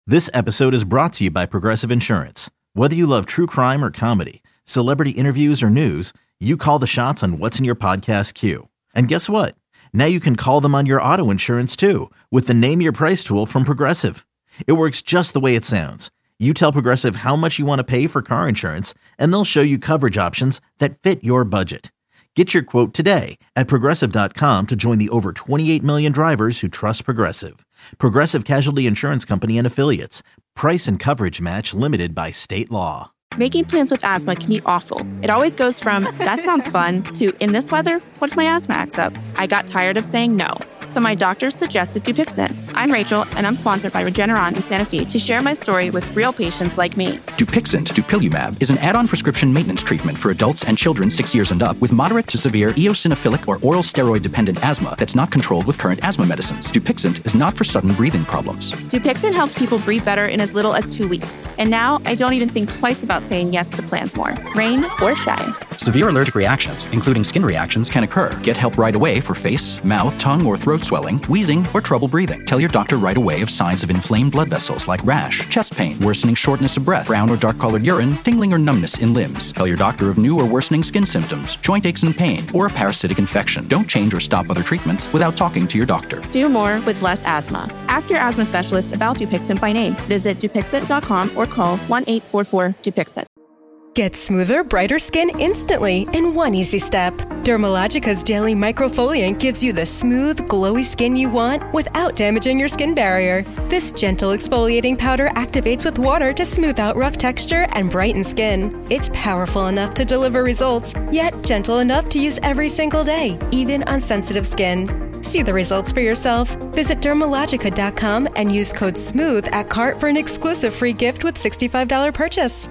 This episode is brought to you by Progressive Insurance. Whether you love true crime or comedy, celebrity interviews or news, you call the shots on what's in your podcast queue. And guess what? Now you can call them on your auto insurance too with the Name Your Price tool from Progressive. It works just the way it sounds. You tell Progressive how much you want to pay for car insurance, and they'll show you coverage options that fit your budget. Get your quote today at Progressive.com to join the over 28 million drivers who trust Progressive. Progressive Casualty Insurance Company and Affiliates. Price and coverage match limited by state law. Making plans with asthma can be awful. It always goes from, that sounds fun, to, in this weather, what if my asthma acts up? I got tired of saying no, so my doctor suggested Dupixent. I'm Rachel, and I'm sponsored by Regeneron in Santa Fe to share my story with real patients like me. Dupixent, dupilumab, is an add-on prescription maintenance treatment for adults and children 6 years and up with moderate to severe eosinophilic or oral steroid-dependent asthma that's not controlled with current asthma medicines. Dupixent is not for sudden breathing problems. Dupixent helps people breathe better in as little as 2 weeks. And now I don't even think twice about saying yes to plans more, rain or shine. Severe allergic reactions, including skin reactions, can occur. Get help right away for face, mouth, tongue, or throat swelling, wheezing, or trouble breathing. Tell your doctor right away of signs of inflamed blood vessels like rash, chest pain, worsening shortness of breath, brown or dark-colored urine, tingling or numbness in limbs. Tell your doctor of new or worsening skin symptoms, joint aches and pain, or a parasitic infection. Don't change or stop other treatments without talking to your doctor. Do more with less asthma. Ask your asthma specialist about Dupixent by name. Visit Dupixent.com or call 1-844-DUPIXENT. Get smoother, brighter skin instantly in one easy step. Dermalogica's Daily Microfoliant gives you the smooth, glowy skin you want without damaging your skin barrier. This gentle exfoliating powder activates with water to smooth out rough texture and brighten skin. It's powerful enough to deliver results, yet gentle enough to use every single day, even on sensitive skin. See the results for yourself. Visit Dermalogica.com and use code SMOOTH at cart for an exclusive free gift with $65 purchase.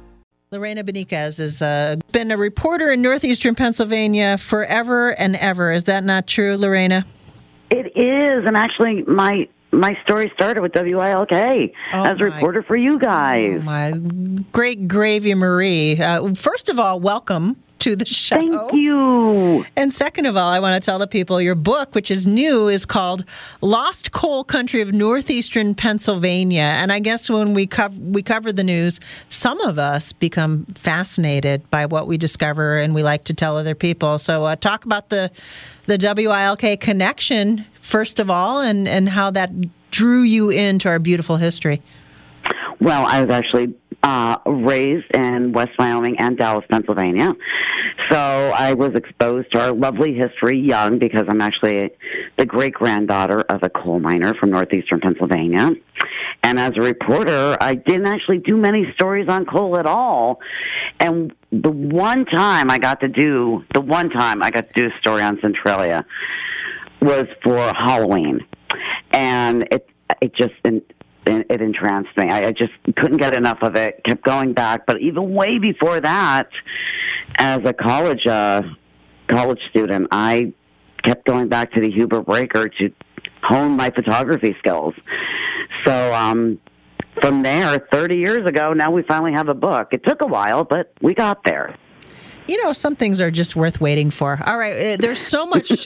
Lorena Beniquez has been a reporter in northeastern Pennsylvania forever and ever. Is that not true, Lorena? It is, and actually my story started with WILK as a reporter for you guys. Oh my great gravy, Marie. First of all, welcome to the show. Thank you. And second of all, I want to tell the people your book, which is new, is called Lost Coal Country of Northeastern Pennsylvania. And I guess when we cover the news, some of us become fascinated by what we discover, and we like to tell other people. So talk about the WILK connection, first of all, and how that drew you into our beautiful history. Well, I was actually raised in West Wyoming and Dallas, Pennsylvania. So I was exposed to our lovely history young because I'm actually the great-granddaughter of a coal miner from northeastern Pennsylvania. And as a reporter, I didn't actually do many stories on coal at all. And the one time I got to do a story on Centralia was for Halloween. And it entranced me. I just couldn't get enough of it, kept going back. But even way before that, as a college student, I kept going back to the Huber Breaker to hone my photography skills. So from there, 30 years ago, now we finally have a book. It took a while, but we got there. You know, some things are just worth waiting for. All right, there's so much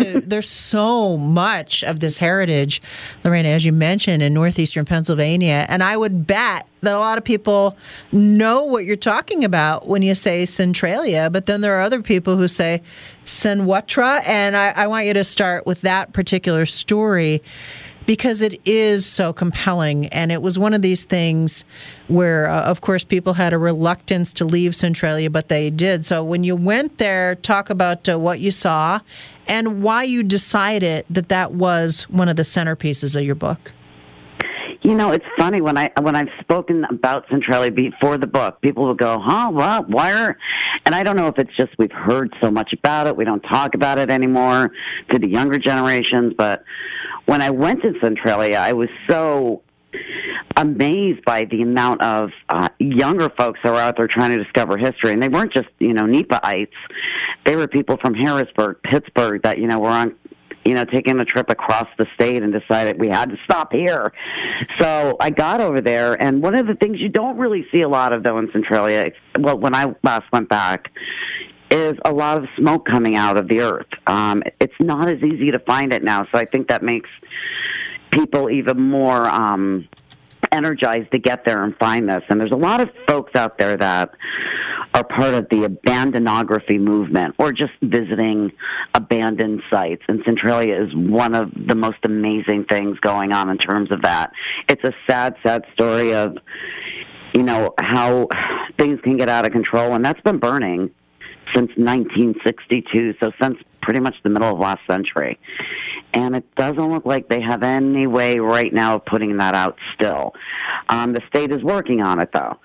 of this heritage, Lorena, as you mentioned, in northeastern Pennsylvania, and I would bet that a lot of people know what you're talking about when you say Centralia, but then there are other people who say Senwatra, and I want you to start with that particular story, because it is so compelling. And it was one of these things where, of course, people had a reluctance to leave Centralia, but they did. So when you went there, talk about what you saw and why you decided that was one of the centerpieces of your book. You know, it's funny, when I've spoken about Centralia before the book, people will go, what, why and I don't know if it's just we've heard so much about it, we don't talk about it anymore to the younger generations, but when I went to Centralia, I was so amazed by the amount of younger folks that were out there trying to discover history. And they weren't just, Nephites. They were people from Harrisburg, Pittsburgh that, were on, taking a trip across the state and decided we had to stop here. So I got over there, and one of the things you don't really see a lot of, though, in Centralia, well, when I last went back, is a lot of smoke coming out of the earth. It's not as easy to find it now, so I think that makes people even more energized to get there and find this. And there's a lot of folks out there that are part of the abandonography movement or just visiting abandoned sites. And Centralia is one of the most amazing things going on in terms of that. It's a sad, sad story of, how things can get out of control. And that's been burning since 1962, so since pretty much the middle of last century. And it doesn't look like they have any way right now of putting that out still. The state is working on it, though.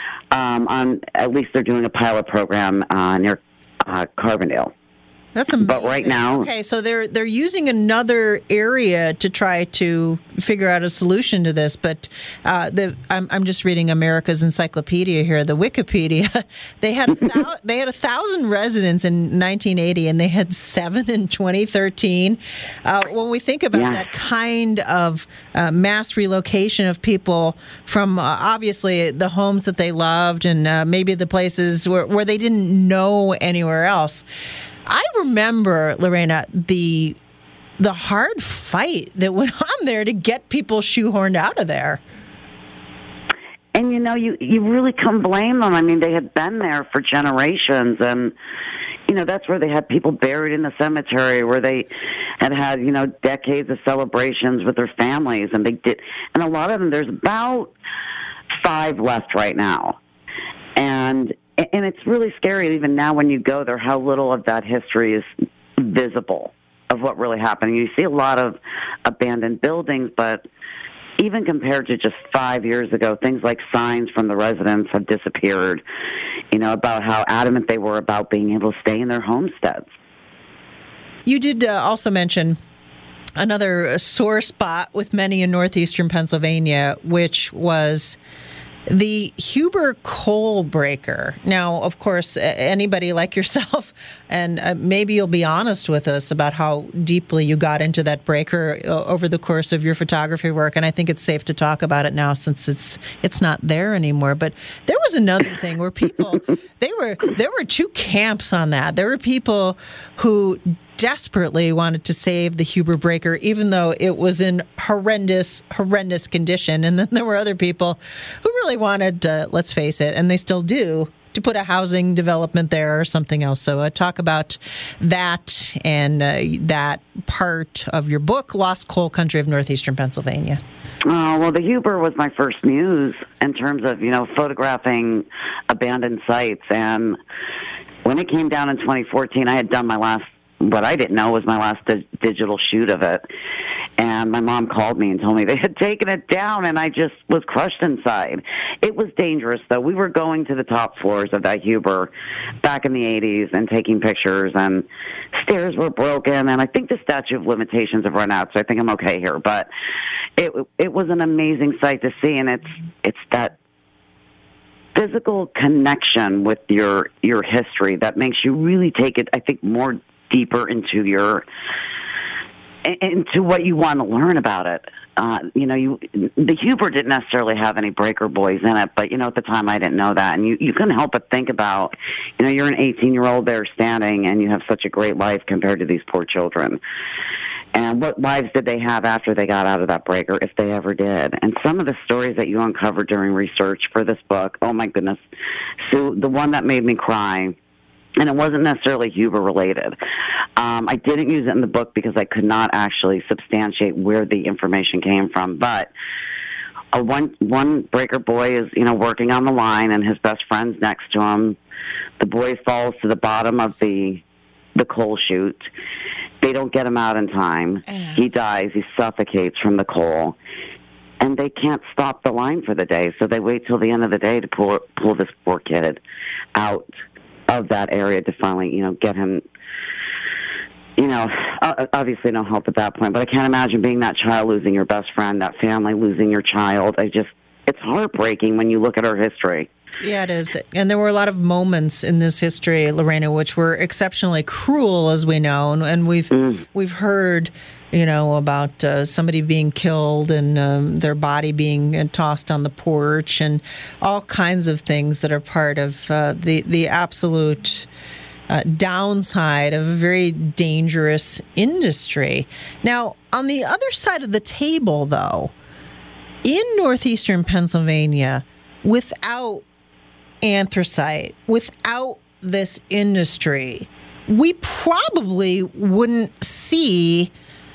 At least they're doing a pilot program near Carbondale. That's amazing. But right now, okay, so they're using another area to try to figure out a solution to this. But I'm just reading America's Encyclopedia here, the Wikipedia. They had 1,000 residents in 1980, and they had 7 in 2013. When we think about that kind of mass relocation of people from obviously the homes that they loved and maybe the places where they didn't know anywhere else. I remember, Lorena, the hard fight that went on there to get people shoehorned out of there. And, you really can't blame them. I mean, they had been there for generations, and, that's where they had people buried in the cemetery, where they had, decades of celebrations with their families, and they did. And a lot of them, there's about 5 left right now. And it's really scary even now when you go there how little of that history is visible of what really happened. You see a lot of abandoned buildings, but even compared to just 5 years ago, things like signs from the residents have disappeared, about how adamant they were about being able to stay in their homesteads. You did also mention another sore spot with many in northeastern Pennsylvania, which was the Huber coal breaker. Now, of course, anybody like yourself, and maybe you'll be honest with us about how deeply you got into that breaker over the course of your photography work, and I think it's safe to talk about it now since it's not there anymore. But there was another thing where people, there were 2 camps on that. There were people who desperately wanted to save the Huber breaker, even though it was in horrendous condition. And then there were other people who really wanted, let's face it, and they still do, to put a housing development there or something else. So talk about that and that part of your book, Lost Coal Country of Northeastern Pennsylvania. Well, the Huber was my first muse in terms of, photographing abandoned sites. And when it came down in 2014, I had done what I didn't know was my last digital shoot of it. And my mom called me and told me they had taken it down, and I just was crushed inside. It was dangerous, though. We were going to the top floors of that Huber back in the 80s and taking pictures, and stairs were broken, and I think the statute of limitations have run out, so I think I'm okay here. But it was an amazing sight to see, and it's that physical connection with your history that makes you really take it, I think, more deeper into what you want to learn about it. The Huber didn't necessarily have any breaker boys in it, but at the time I didn't know that. And you couldn't help but think about, you're an 18-year-old there standing, and you have such a great life compared to these poor children. And what lives did they have after they got out of that breaker, if they ever did? And some of the stories that you uncovered during research for this book, oh my goodness. So the one that made me cry, and it wasn't necessarily Huber related. I didn't use it in the book because I could not actually substantiate where the information came from. But one breaker boy is, working on the line, and his best friend's next to him. The boy falls to the bottom of the coal chute. They don't get him out in time. He dies. He suffocates from the coal. And they can't stop the line for the day, so they wait till the end of the day to pull this poor kid out of that area to finally, get him, obviously no help at that point. But I can't imagine being that child, losing your best friend, that family losing your child. It's heartbreaking when you look at our history. Yeah, it is. And there were a lot of moments in this history, Lorena, which were exceptionally cruel, as we know. And we've heard, about somebody being killed and their body being tossed on the porch and all kinds of things that are part of the absolute downside of a very dangerous industry. Now, on the other side of the table, though, in northeastern Pennsylvania, without anthracite, without this industry, we probably wouldn't see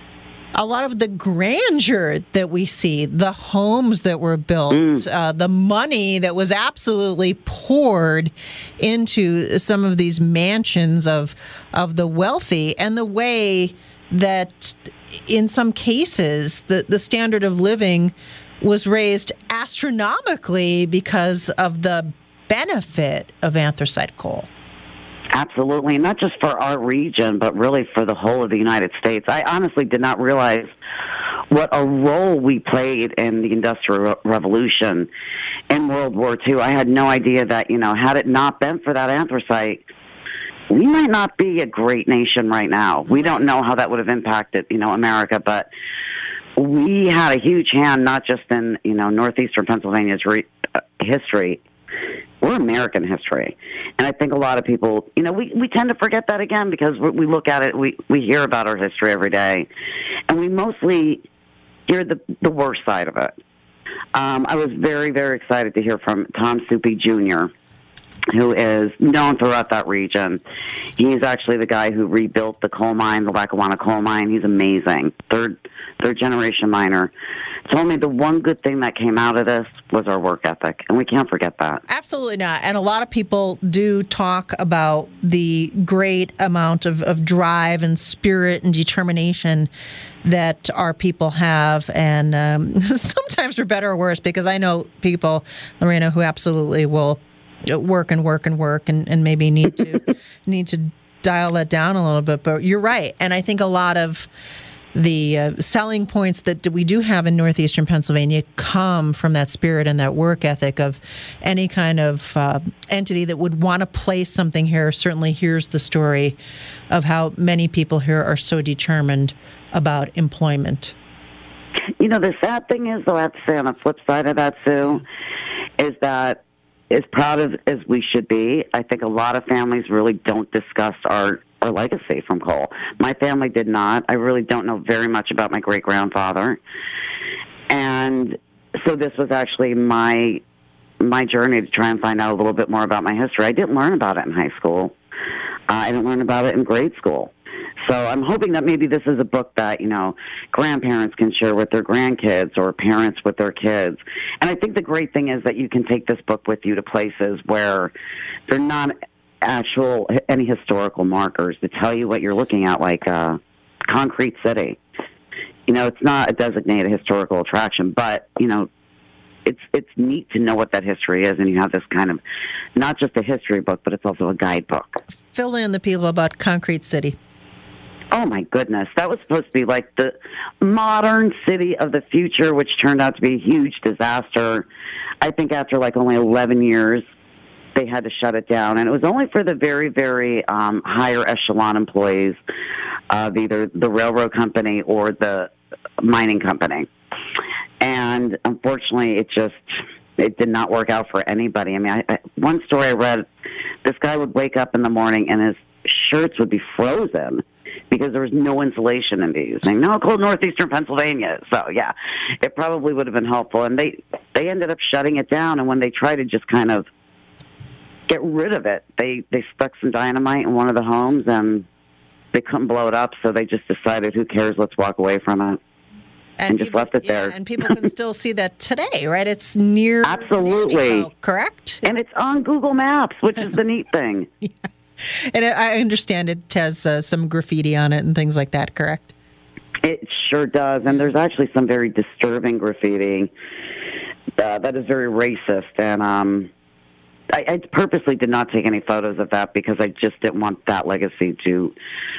a lot of the grandeur that we see, the homes that were built, the money that was absolutely poured into some of these mansions of the wealthy, and the way that in some cases the standard of living was raised astronomically because of the benefit of anthracite coal. Absolutely, not just for our region, but really for the whole of the United States. I honestly did not realize what a role we played in the Industrial Revolution in World War II. I had no idea that, had it not been for that anthracite, we might not be a great nation right now. We don't know how that would have impacted, America, but we had a huge hand, not just in, northeastern Pennsylvania's history. We're American history. And I think a lot of people, we tend to forget that again because we look at it, we hear about our history every day, and we mostly hear the worst side of it. I was very, very excited to hear from Tom Soupy Jr., who is known throughout that region. He's actually the guy who rebuilt the coal mine, the Lackawanna coal mine. He's amazing. Third generation miner. Told me the one good thing that came out of this was our work ethic, and we can't forget that. Absolutely not. And a lot of people do talk about the great amount of drive and spirit and determination that our people have, and sometimes for better or worse, because I know people, Lorena, who absolutely will work and maybe need to dial that down a little bit. But you're right, and I think a lot of the selling points that we do have in northeastern Pennsylvania come from that spirit and that work ethic of any kind of entity that would want to place something here. Certainly here's the story of how many people here are so determined about employment. The sad thing is, though, I have to say on the flip side of that, Sue, is that as proud as we should be, I think a lot of families really don't discuss our legacy from coal. My family did not. I really don't know very much about my great-grandfather. And so this was actually my journey to try and find out a little bit more about my history. I didn't learn about it in high school. I didn't learn about it in grade school. So I'm hoping that maybe this is a book that, grandparents can share with their grandkids or parents with their kids. And I think the great thing is that you can take this book with you to places where they're not any historical markers to tell you what you're looking at, like Concrete City. It's not a designated historical attraction, but, it's neat to know what that history is, and you have this kind of, not just a history book, but it's also a guidebook. Fill in the people about Concrete City. Oh, my goodness. That was supposed to be like the modern city of the future, which turned out to be a huge disaster. I think after only 11 years, they had to shut it down. And it was only for the very, very higher echelon employees of either the railroad company or the mining company. And unfortunately, it did not work out for anybody. I mean, one story I read, this guy would wake up in the morning and his shirts would be frozen because there was no insulation in these. I know, cold northeastern Pennsylvania. So, yeah, it probably would have been helpful. And they ended up shutting it down. And when they tried to just kind of get rid of it, they stuck some dynamite in one of the homes, and they couldn't blow it up. So they just decided, who cares, let's walk away from it. And just left it there. And people can still see that today, right? It's near. Absolutely. Correct? And it's on Google Maps, which is the neat thing. Yeah. And I understand it has some graffiti on it and things like that, correct? It sure does. And there's actually some very disturbing graffiti that is very racist. And I purposely did not take any photos of that because I just didn't want that legacy to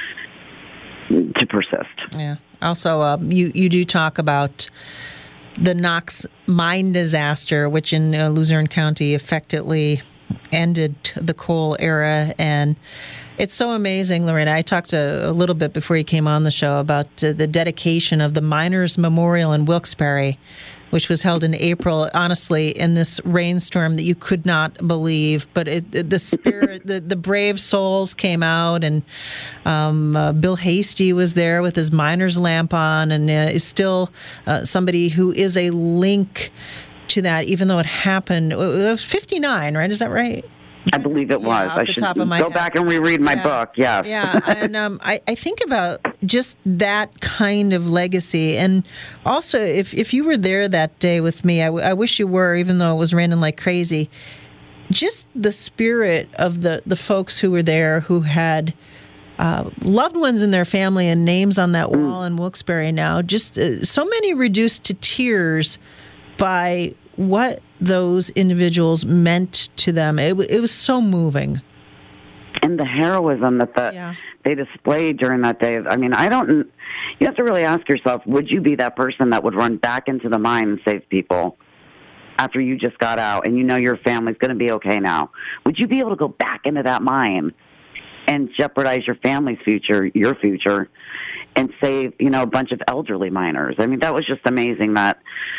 persist. Yeah. Also, you do talk about the Knox mine disaster, which in Luzerne County effectively ended the coal era. And it's so amazing, Lorena. I talked a little bit before you came on the show about the dedication of the Miners Memorial in Wilkes-Barre which was held in April, honestly, in this rainstorm that you could not believe. But the spirit, the brave souls came out, and Bill Hasty was there with his miner's lamp on, and is still somebody who is a link to that, even though it happened. It was 59, right? Is that right? I believe it was. Off I the should top of my go head. back and reread my book. Yes. Yeah, and I think about just that kind of legacy. And also, if you were there that day with me, I wish you were, even though it was raining like crazy, just the spirit of the folks who were there who had loved ones in their family and names on that wall in Wilkes-Barre now, just so many reduced to tears by what those individuals meant to them. It was so moving. And the heroism that they displayed during that day. I mean, you have to really ask yourself, would you be that person that would run back into the mine and save people after you just got out and you know your family's going to be okay now? Would you be able to go back into that mine and jeopardize your family's future, your future, and save, a bunch of elderly miners? I mean, that was just amazing that,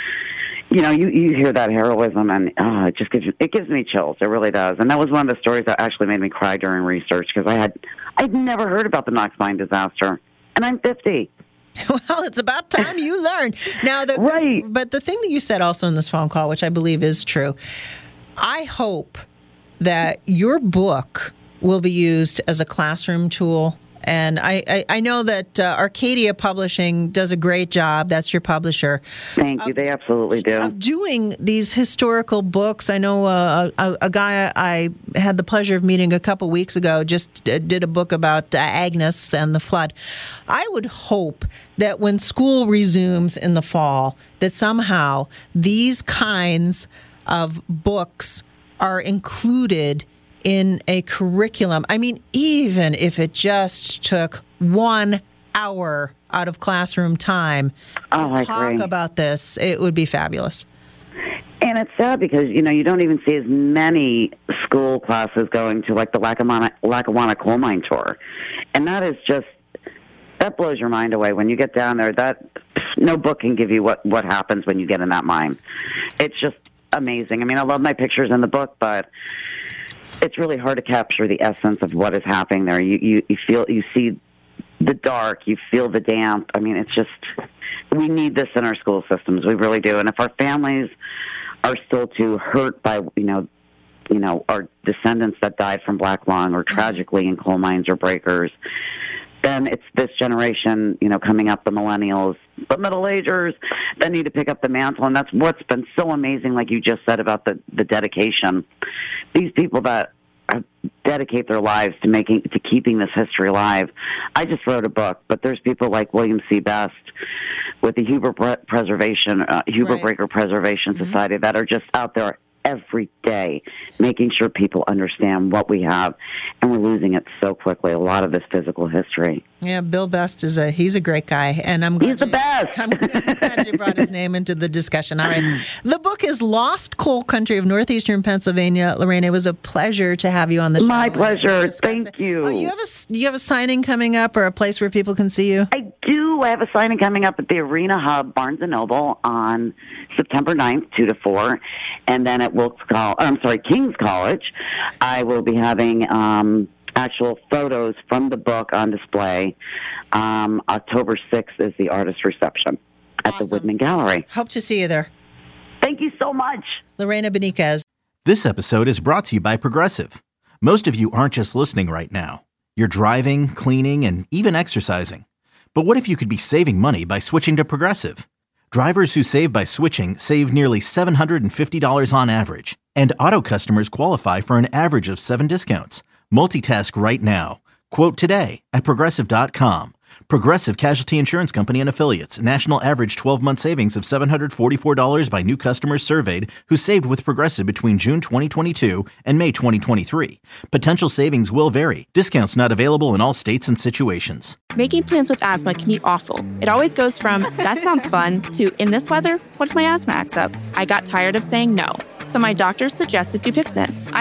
you hear that heroism, and it just gives me chills. It really does. And that was one of the stories that actually made me cry during research, because I'd never heard about the Knox Mine disaster, and I'm 50. Well, it's about time you learned. Now, right. But the thing that you said also in this phone call, which I believe is true, I hope that your book will be used as a classroom tool. And I know that Arcadia Publishing does a great job. That's your publisher. Thank you. They absolutely do. Of doing these historical books. I know a guy I had the pleasure of meeting a couple weeks ago just did a book about Agnes and the flood. I would hope that when school resumes in the fall, that somehow these kinds of books are included in a curriculum. I mean, even if it just took 1 hour out of classroom time to talk about this, it would be fabulous. And it's sad because, you don't even see as many school classes going to, like, the Lackawanna coal mine tour. And that blows your mind away when you get down there. That no book can give you what happens when you get in that mine. It's just amazing. I mean, I love my pictures in the book, but it's really hard to capture the essence of what is happening there. You see the dark, you feel the damp. I mean, we need this in our school systems. We really do. And if our families are still too hurt by, our descendants that died from black lung or tragically in coal mines or breakers, then it's this generation, coming up, the millennials, the middle-agers, that need to pick up the mantle. And that's what's been so amazing, like you just said, about the dedication. These people that dedicate their lives to keeping this history alive. I just wrote a book, but there's people like William C. Best with the Huber Breaker Preservation Society that are just out there every day, making sure people understand what we have, and we're losing it so quickly. A lot of this physical history. Yeah, Bill Best he's a great guy, and I'm glad he's the best. I'm glad you brought his name into the discussion. All right, the book is Lost Coal Country of Northeastern Pennsylvania. Lorraine, it was a pleasure to have you on the show. My pleasure. Thank you. Oh, you have a signing coming up, or a place where people can see you? I do. I have a signing coming up at the Arena Hub, Barnes & Noble, on September 9th, 2 to 4. And then at King's College, I will be having actual photos from the book on display. October 6th is the artist reception at the Whitman Gallery. Hope to see you there. Thank you so much. Lorena Beniquez. This episode is brought to you by Progressive. Most of you aren't just listening right now. You're driving, cleaning, and even exercising. But what if you could be saving money by switching to Progressive? Drivers who save by switching save nearly $750 on average. And auto customers qualify for an average of 7 discounts. Multitask right now. Quote today at Progressive.com. Progressive Casualty Insurance Company and Affiliates. National average 12-month savings of $744 by new customers surveyed who saved with Progressive between June 2022 and May 2023. Potential savings will vary. Discounts not available in all states and situations. Making plans with asthma can be awful. It always goes from, that sounds fun, to, in this weather, what if my asthma acts up? I got tired of saying no, so my doctor suggested Dupixent.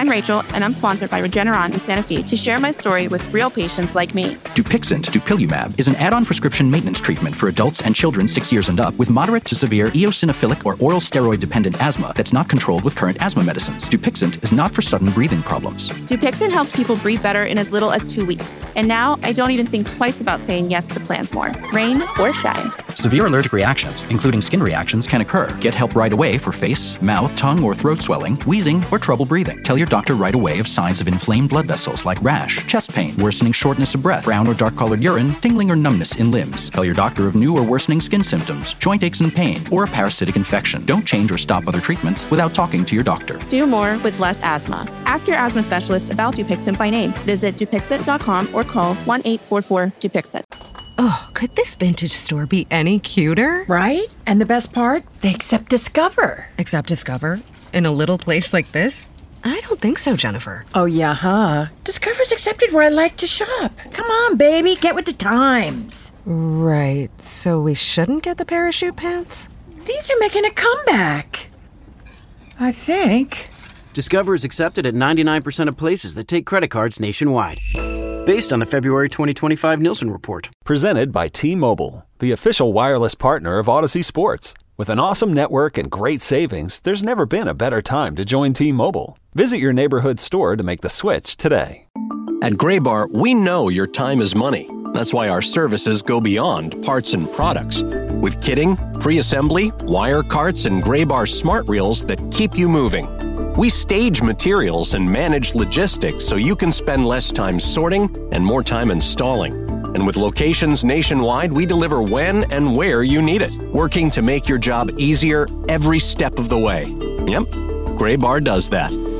I'm Rachel, and I'm sponsored by Regeneron in Santa Fe to share my story with real patients like me. Dupixent, dupilumab, is an add-on prescription maintenance treatment for adults and children 6 years and up with moderate to severe eosinophilic or oral steroid-dependent asthma that's not controlled with current asthma medicines. Dupixent is not for sudden breathing problems. Dupixent helps people breathe better in as little as 2 weeks. And now I don't even think twice about saying yes to plans more, rain or shine. Severe allergic reactions, including skin reactions, can occur. Get help right away for face, mouth, tongue, or throat swelling, wheezing, or trouble breathing. Tell your doctor right away of signs of inflamed blood vessels like rash, chest pain, worsening shortness of breath, brown or dark-colored urine, tingling or numbness in limbs. Tell your doctor of new or worsening skin symptoms, joint aches and pain, or a parasitic infection. Don't change or stop other treatments without talking to your doctor. Do more with less asthma. Ask your asthma specialist about Dupixent by name. Visit Dupixent.com or call 1-844-DUPIXENT. Oh, could this vintage store be any cuter? Right? And the best part? They accept Discover. Accept Discover? In a little place like this? I don't think so, Jennifer. Oh, yeah, huh? Discover's accepted where I like to shop. Come on, baby, get with the times. Right, so we shouldn't get the parachute pants? These are making a comeback. I think. Discover is accepted at 99% of places that take credit cards nationwide. Based on the February 2025 Nielsen report. Presented by T-Mobile, the official wireless partner of Odyssey Sports. With an awesome network and great savings, there's never been a better time to join T-Mobile. Visit your neighborhood store to make the switch today. At Graybar, we know your time is money. That's why our services go beyond parts and products. With kitting, pre-assembly, wire carts, and Graybar smart reels that keep you moving. We stage materials and manage logistics so you can spend less time sorting and more time installing. And with locations nationwide, we deliver when and where you need it, working to make your job easier every step of the way. Yep, Graybar does that.